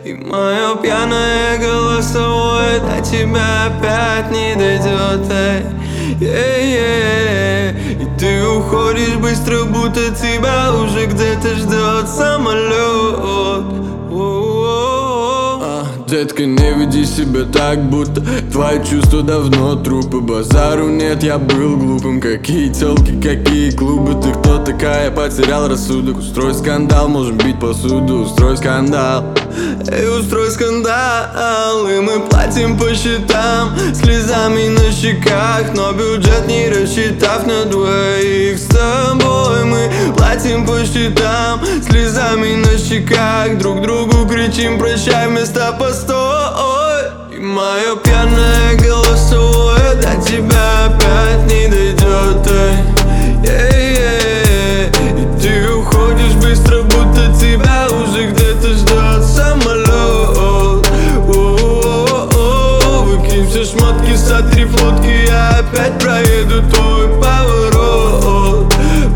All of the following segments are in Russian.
И мое пьяное голосовое до тебя опять не дойдет, И ты уходишь быстро, будто тебя уже где-то ждет самолет. Детка, не веди себя так, будто твои чувства давно трупы. Базару нет, я был глупым. Какие тёлки, какие клубы. Ты кто такая, потерял рассудок. Устрой скандал, можем бить посуду. Устрой скандал, устрой скандал. И мы платим по счетам, слезами на щеках, но бюджет не рассчитав на двоих. С тобой мы платим по счетам, слезами на щеках, друг другу кричим прощай вместо постой. И мое пьяное голосовое до тебя опять не дойдет, И ты уходишь быстро, будто тебя уже где-то ждет самолет. Выкинь все шмотки, сотри фотки, я опять проеду твой поворот.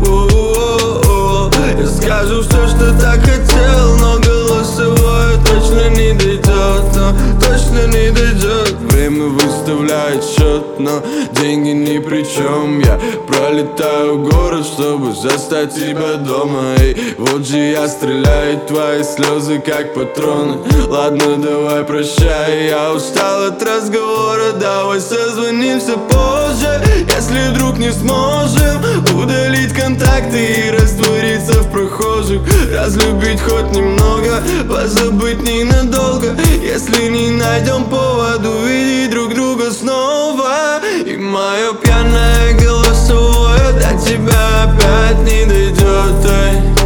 Я скажу все, что так хотел, но голосовое точно не дойдет, точно не дойдет. Время выставляет счет, но деньги ни при чем. Я пролетаю город, чтобы застать тебя дома. И вот же я стреляю, твои слезы как патроны. Ладно, давай прощай, я устал от разговора. Давай созвонимся позже, если вдруг не сможем удалить контакты и раствориться в прохожих. Разлюбить хоть немного, позабыть ненадолго. Если не найдем повод увидеть друг друга снова. И мое пьяное голосовое до тебя опять не дойдет,